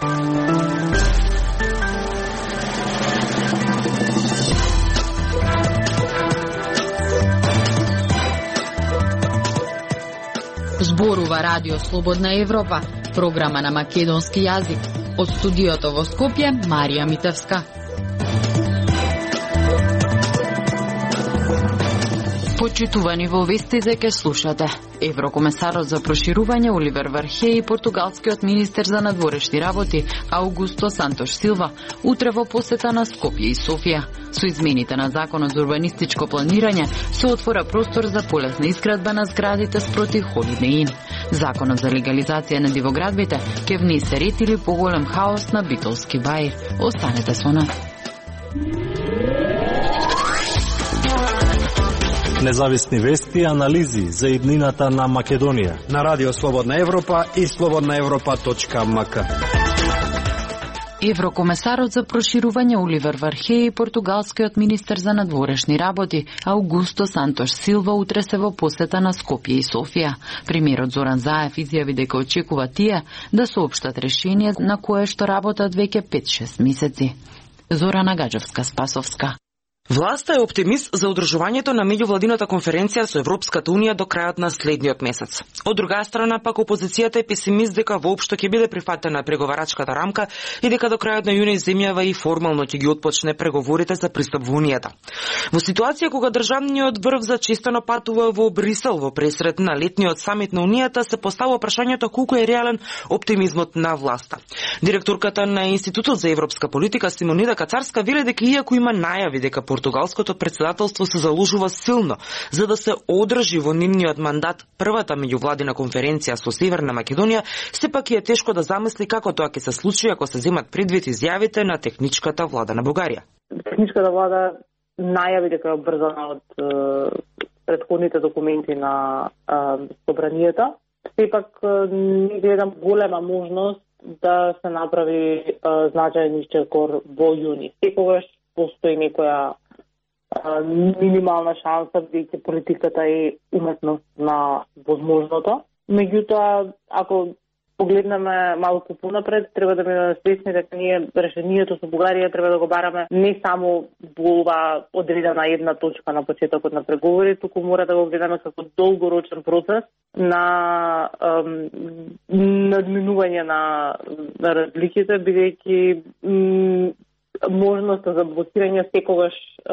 Зборува Радио Слободна Европа, програма на македонски јазик. Од студиото во Скопје, Марија Митевска. Почитувани во вестите ке слушате. Еврокомесарот за проширување Оливер Вархеј и португалскиот министер за надворешни работи Аугусто Сантош Силва утре во посета на Скопје и Софија. Со измените на Законот за урбанистичко планирање се отвора простор за полесна изградба на зградите спроти Holiday Inn. Законот за легализација на дивоградбите ке внесе ред или поголем хаос на битолски баир. Останете со нас. Независни вести и анализи за иднината на Македонија на Радио Слободна Европа и slobodnaevropa.mk. Еврокомесарот за проширување Оливер Вархеј и португалскиот министер за надворешни работи Аугусто Сантош Силва утре се во посета на Скопје и Софија. Премиерот Зоран Заев изјави дека очекува тие да соопштат решение на кое што работат веќе 5-6 месеци. Зорана Гаджевска-Спасовска. Власта е оптимист за одржувањето на меѓувладината конференција со Европската Унија до крајот на следниот месец. Од друга страна, пак опозицијата е песимист дека воопшто ќе биде прифатена преговарачката рамка и дека до крајот на јуни земјава и формално ќе ги отпочне преговорите за пристап во Унијата. Во ситуација кога државниот врв зачестено патува во Брисел во пресрет на летниот самит на Унијата, се поставува прашањето колку е реален оптимизмот на власта. Директорката на Институтот за европска политика Симонида Кацарска вели дека иако има најави дека португалското претседателство се заложува силно за да се одржи во нивниот мандат првата меѓувладина конференција со Северна Македонија, сепак е тешко да замисли како тоа ќе се случи ако се земат предвид изјавите на техничката влада на Бугарија. Техничката влада најави дека е обрзана од претходните документи на собранијата. Сепак не гледам голема можност да се направи значаен исчекор во јуни. Секогаш постои некоја минимална шанса, бидејќи политиката е уметност на возможното. Меѓутоа, ако погледнеме малку понапред, треба да бидеме свесни дека ние решението со Бугарија треба да го бараме не само во ова одредена една точка на почетокот на преговори, туку мора да го гледаме како долгорочен процес на надминување на разликите, бидејќи можноста за блокирање секогаш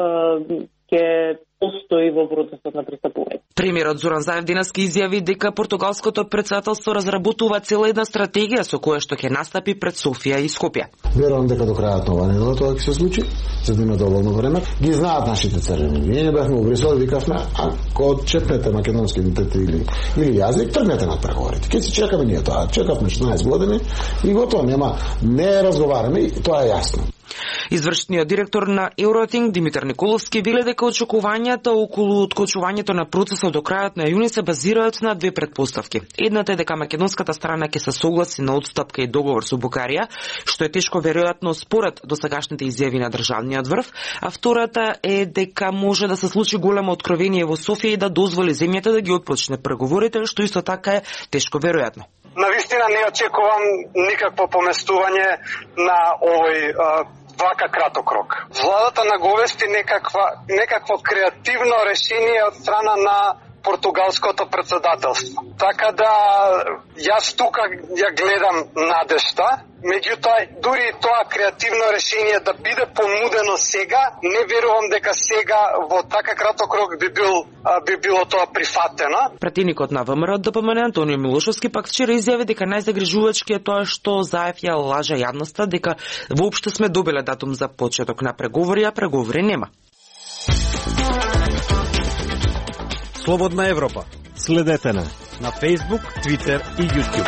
ќе постои во процесот на пристапување. Премиерот Зоран Заев денеска изјави дека португалското претседателство разработува цела една стратегија со која што ќе настапи пред Софија и Скопје. Верувам дека до крајот на оваа недела тоа ќе се случи, за да има доволно време. Ги знаат нашите црвени линии. Ние бевме во Брисел, викавме, ако чепнете македонски идентитет или јазик, тргнете на преговорите. Ќе се чекаме ние тоа. Чекавме 14 години и готово, не разговараме и тоа е јасно. Извршниот директор на Евротинг Димитар Николовски вели дека очекувањата околу откочувањето на процесот до крајот на јуни се базираат на две претпоставки. Едната е дека македонската страна ќе се согласи на отстапка и договор со Бугарија, што е тешко веројатно според досегашните изјави на државниот врв, а втората е дека може да се случи големо откровение во Софија и да дозволи земјата да ги отпочне преговорите, што исто така е тешко веројатно. Навистина не очекувам никакво поместување на овој вака краток рок. Владата наговести некакво креативно решение од страна на португалското претседателство. Така да јас тука ја гледам надежта, меѓутоа дури тоа креативно решение да биде понудено сега, не верувам дека сега во така краток рок би било тоа прифатено. Пратеникот на ВМРО ДПМН Антонио Милошовски пак вчера изјави дека најзагрижувачки е тоа што Заев ја лажа јавноста дека воопшто сме добиле датум за почеток на преговори, а преговори нема. Слободна Европа. Следете на Facebook, Twitter и YouTube.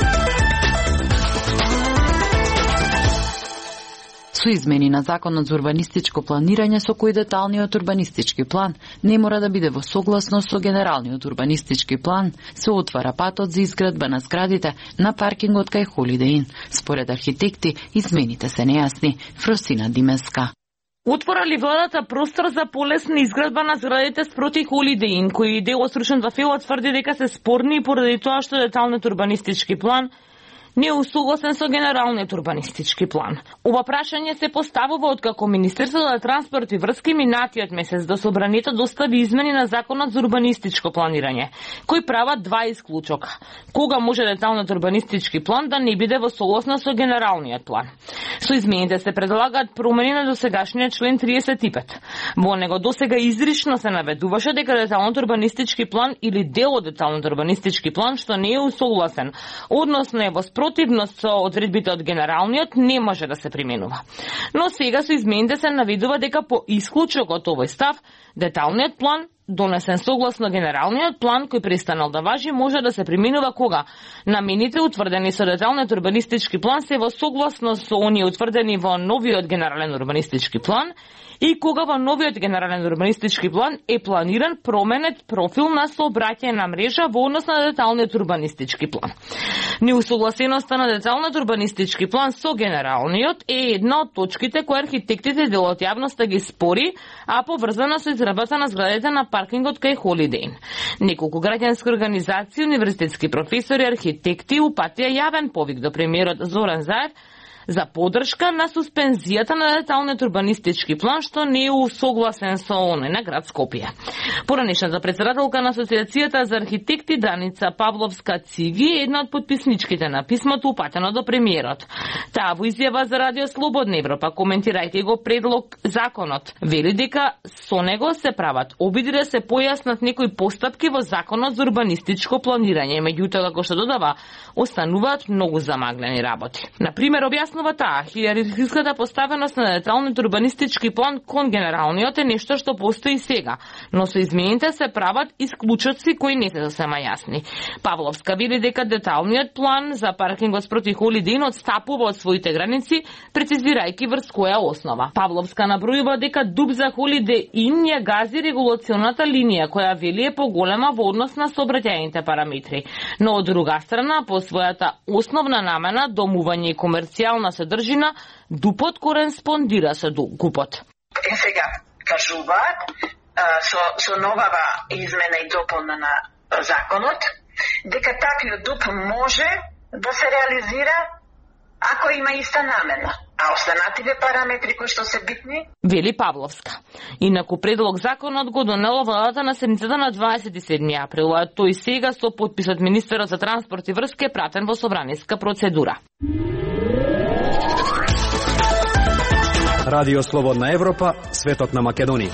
Со измени на Законот за урбанистичко планирање со кој деталниот урбанистички план не мора да биде во согласност со генералниот урбанистички план, се отвара патот за изградба на зградите на паркингот кај Holiday Inn. Според архитекти, измените се нејасни. Фросина Димеска. Отвора ли владата простор за полесна изградба на зградите спроти Holiday Inn, кои дел од стручен во ФЕО тврди дека се спорни и поради тоа што деталниот урбанистички план не е усогласен со генералниот урбанистички план. Ова прашање се поставува откако Министерството за транспорт и врски минатиот месец до собранието достави измени на Законот за урбанистичко планирање, кои прават два исклучока. Кога може деталниот урбанистички план да не биде во согласно со генералниот план. Со измените се предлагаат промени на досегашниот член 35. Во него досега изрично се наведуваше дека деталниот урбанистички план или дел од деталниот урбанистички план што не е усогласен, односно е во спротивност со одредбите од генералниот, не може да се применува. Но сега со измените се наведува дека по исклучок од овој став, деталниот план донесен согласно генералниот план кој престанал да важи може да се применува кога намените утврдени со деталниот урбанистички план се во согласност со оние утврдени во новиот генерален урбанистички план и кога во новиот генерален урбанистички план е планиран променет профил на сообраќајна мрежа во однос на деталниот урбанистички план. Неусогласеноста на деталниот урбанистички план со генералниот е една од точките кои архитектите дел од јавноста ги спори, а поврзана со изградбата на зградите на паркингот кај Холидей Ин. Неколку граѓански организации, универзитетски професори, архитекти упатија јавен повик до премиерот Зоран Заев за поддршка на суспензијата на деталниот урбанистички план што не е усогласен со оној на град Скопје. Поранешната председателка на Асоциацијата за архитекти Даница Павловска-Циги е една од подписничките на писмото упатено до премиерот. Таа во изјава за Радио Слободна Европа, коментирајќи го предлог законот, вели дека со него се прават обиди да се појаснат некои постапки во Законот за урбанистичко планирање, меѓутоа како што додава, остануваат многу замаглени работи. На пример, објаснува таа, иерархиската поставеност на деталниот урбанистички план кон генералниот е нешто што постои сега, но со измените се прават исклучоци кои не се сосема јасни. Павловска вели дека деталниот план за паркингот спроти Холидей Ин отстапува од своите граници, прецизирајќи врз која основа. Павловска набројува дека дуб за Холидей Ин ја гази регулационата линија која вели е поголема во однос на сообраќајните параметри, но од друга страна по својата основна намена, домување и комерцијална содржина, дупот кореспондира со гупот. Сега кажуваат со новава измена и дополна на законот дека таквиот дуп може да се реализира ако има иста намена, а останативе параметри кои што се битни, вели Павловска. Инаку предлог законот го донела владата на седницата на 27 април, а тој сега со подписот министерот за транспорт и врски е пратен во собраниска процедура. Радио Слободна Европа, светот на Македонија.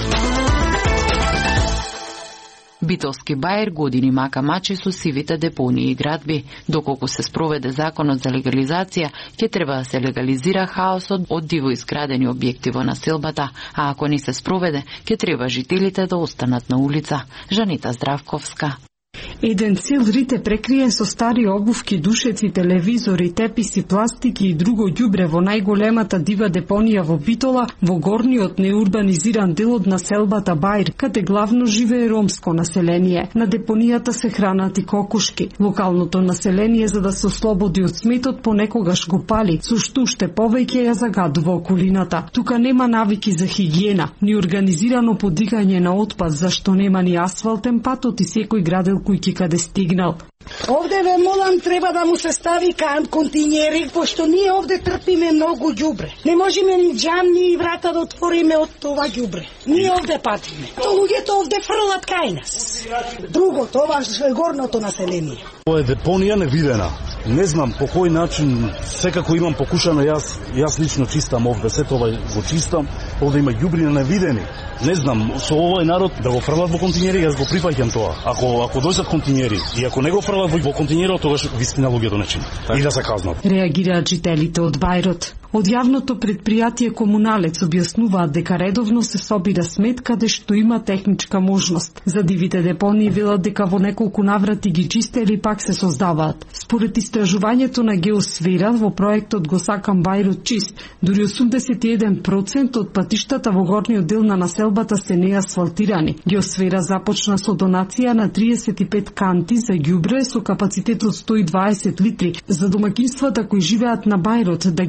Битолски бајер години мака мачи со сивите депонии и градби. Доколку се спроведе законот за легализација, ќе треба да се легализира хаосот од диво изградени објекти во населбата, а ако не се спроведе, ќе треба жителите да останат на улица. Жанита Здравковска. Еден цел рите прекриен со стари обувки, душеци, телевизори, теписи, пластики и друго ѓубре во најголемата дива депонија во Битола, во горниот неурбанизиран дел од населбата Бајр, каде главно живее ромско население. На депонијата се хранат и кокушки. Локалното население, за да се ослободи од сметот, понекогаш го пали, со што уште повеќе ја загадува околината. Тука нема навики за хигиена, ни организирано подигање на отпад, зашто нема ни асфалтен патот и секој градел кој каде стигнал. Овде ве молам, треба да му се стави континери, пошто ние овде трпиме многу ѓубре. Не можеме ни џамни и врата да отвориме од това ѓубре. Ние овде патиме. То луѓето овде фрлат кај нас. Другото, ова е горното население. Ова е депонија невидена. Не знам по кој начин, секако имам покушано, јас лично чистам овде, сето ова го чистам, овде има ѓубри невидени. Не знам, со овој народ да го фрлат во континери, јас го прифаќам тоа. Ако дојдат континери и ако не го фрлат во континерот, тогаш вистина луѓето начин и да се казнат. Реагираат жителите од Бајрот. Од јавното предпријатие Комуналец објаснуваат дека редовно се собира смет каде што има техничка можност. За дивите депонии велат дека во неколку наврати ги чистели пак се создаваат. Според истражувањето на Геосфера во проектот Го сакам Бајрот чист, дури 81% од патиштата во горниот дел на населбата се неасфалтирани. Геосфера започна со донација на 35 канти за ѓубре со капацитет од 120 литри за домаќинствата кои живеат на Бајрот да ги сменат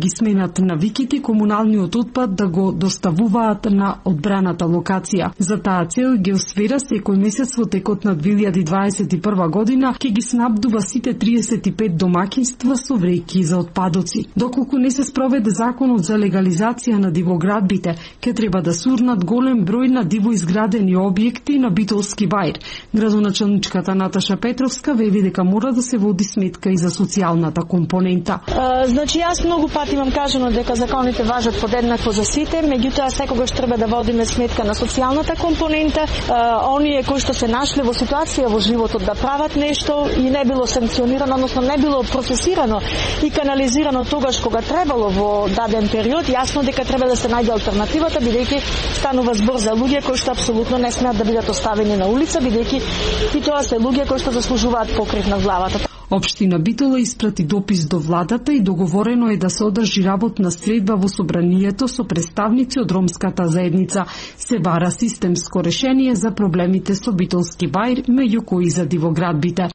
променат навиките комуналниот отпад да го доставуваат на одбраната локација. За таа цел Геосфера секој месец во текот на 2021 година ќе ги снабдува сите 35 домаќинства со вреќи за отпадоци. Доколку не се спроведе законот за легализација на дивоградбите, ќе треба да сурнат голем број на дивоизградени објекти на Битолски бајр. Градоначалничката Наташа Петровска вели дека мора да се води сметка и за социјалната компонента. Значи јас многу пати имам кажано дека законите важат подеднакво за сите, меѓутоа секогаш треба да водиме сметка на социјалната компонента, оние кои што се нашле во ситуација во животот да прават нешто и не било санкционирано, односно не било процесирано и канализирано тогаш кога требало во даден период, јасно дека треба да се најде алтернативата, бидејќи станува збор за луѓе кои што апсолутно не смеат да бидат оставени на улица, бидејќи и тоа се луѓе кои што заслужуваат покрив над главата. Општина Битола испрати допис до владата и договорено е да се одржи работна средба во собранието со представници од ромската заедница. Се бара системско решение за проблемите со Битолски бајр, меѓу кои за дивоградбите.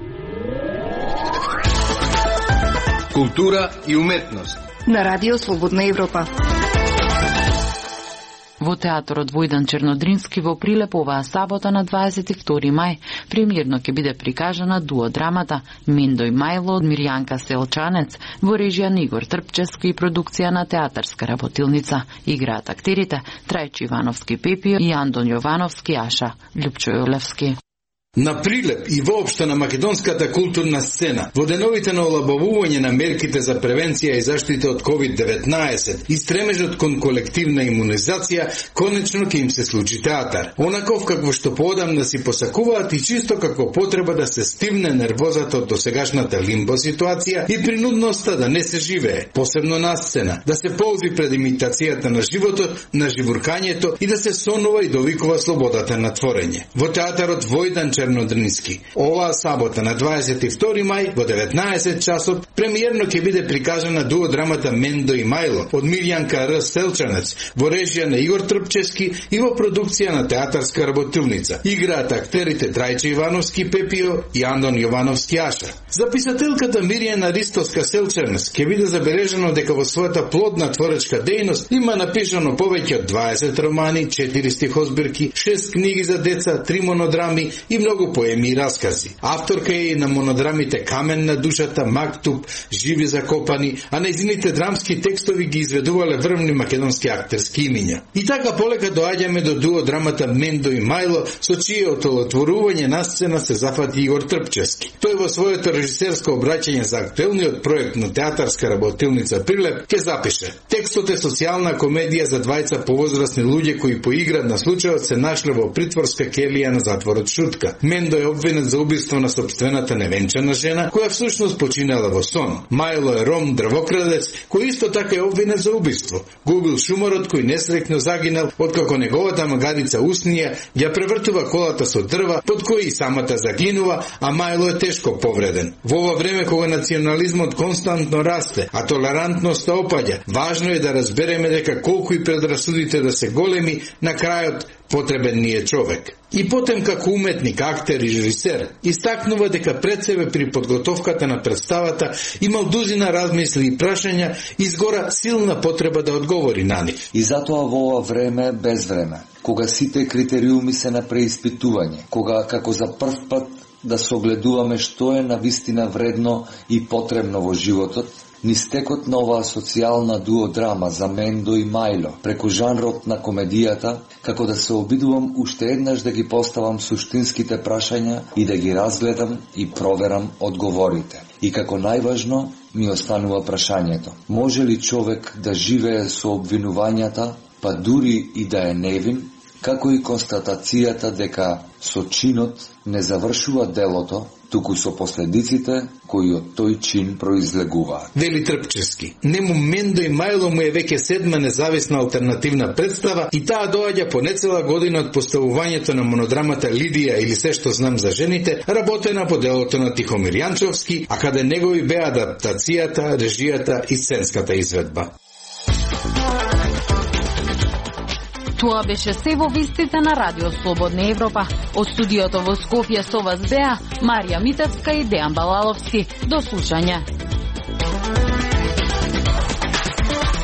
Култура и уметност на Радио Слободна Европа. Во театрот Војдан Чернодрински во Прилеп оваа сабота на 22 мај премиерно ќе биде прикажана дуодрамата Мендо и Мајло од Мирјанка Селчанец во режија на Игор Трпчевски и продукција на театарска работилница. Играат актерите Трајчи Ивановски Пепио и Андон Јовановски Аша, Љупчо Јолевски. На Прилеп и воопшто на македонската културна сцена, во деновите на олабавување на мерките за превенција и заштита од COVID-19 и стремежот кон колективна имунизација, конечно ќе им се случи театар. Онаков какво што поодамна си посакуваат и чисто како потреба да се стивне нервозата од досегашната лимбо ситуација и принудноста да не се живее, посебно на сцена, да се ползи пред имитацијата на животот, на живуркањето и да се сонува и довикува слободата на творење. Во театарот Војдан Чернодрински оваа сабота на 22 мај во 19 часот премиерно ќе биде прикажана дуодрамата Мендо и Мајло од Мирјанка Р. Селчанец во режија на Игор Трпчевски и во продукција на театарска работилница. Играат актерите Трајче Ивановски Пепио и Андон Јовановски Аша. За писателката Мирјана Ристовска Селчанец ќе биде забележано дека во својата плодна творечка дејност има напишано повеќе од 20 романи, 4 стихозбирки, 6 книги за деца, 3 монодрами и многу поеми и раскази. Авторка е и на монодрамите Камен на душата, Мактуб, Живи закопани, а нејзините драмски текстови ги изведувале врвни македонски актерски имиња. И така полека доаѓаме до дуодрамата Мендо и Мајло, со чије олотворување на сцена се зафати Игор Трпчевски. Тој во своето режисерско обраќање за актуелниот проект на театарска работилница Прилеп ќе запише: текстот е социјална комедија за двајца повозрасни луѓе кои по игра на случајот се нашле во притворска келија на затворот Шутка. Мендо е обвинет за убиство на собствената невенчана жена, која всушност починала во сон. Мајло е ром дрвокрадец, кој исто така е обвинет за убиство. Го убил шумарот кој несреќно загинал, откако неговата магарица Уснија ја превртува колата со дрва, под кој и самата загинува, а Мајло е тешко повреден. Во ова време кога национализмот константно расте, а толерантноста опаѓа, важно е да разбереме дека колку и предрасудите да се големи, на крајот потребен ни е човек. И потем како уметник, актер и режисер, истакнува дека пред себе при подготовката на представата имал дузина размисли и прашања и згора силна потреба да одговори на нив. И затоа во ова време без време, кога сите критериуми се на преиспитување, кога како за прв пат да согледуваме што е навистина вредно и потребно во животот, низ текот на оваа социјална дуодрама за Мендо и Мајло, преку жанрот на комедијата, како да се обидувам уште еднаш да ги поставам суштинските прашања и да ги разгледам и проверам одговорите. И како најважно ми останува прашањето: може ли човек да живее со обвинувањата, па дури и да е невин, како и констатацијата дека со чинот не завршува делото, туку со последиците кои од тој чин произлегуваат. Вели Трпчевски. Нему Мендо и Мајло му е веќе 7 независна алтернативна представа и таа доаѓа по нецела година од поставувањето на монодрамата Лидија или се што знам за жените, работена по делото на Тихомир Јанчовски, а каде негови беа адаптацијата, режијата и сценската изведба. Тоа беше се во вистите на Радио Слободна Европа. Од студиото во Скопје со вас беа Марија Митевска и Дејан Балаловски. До слушање.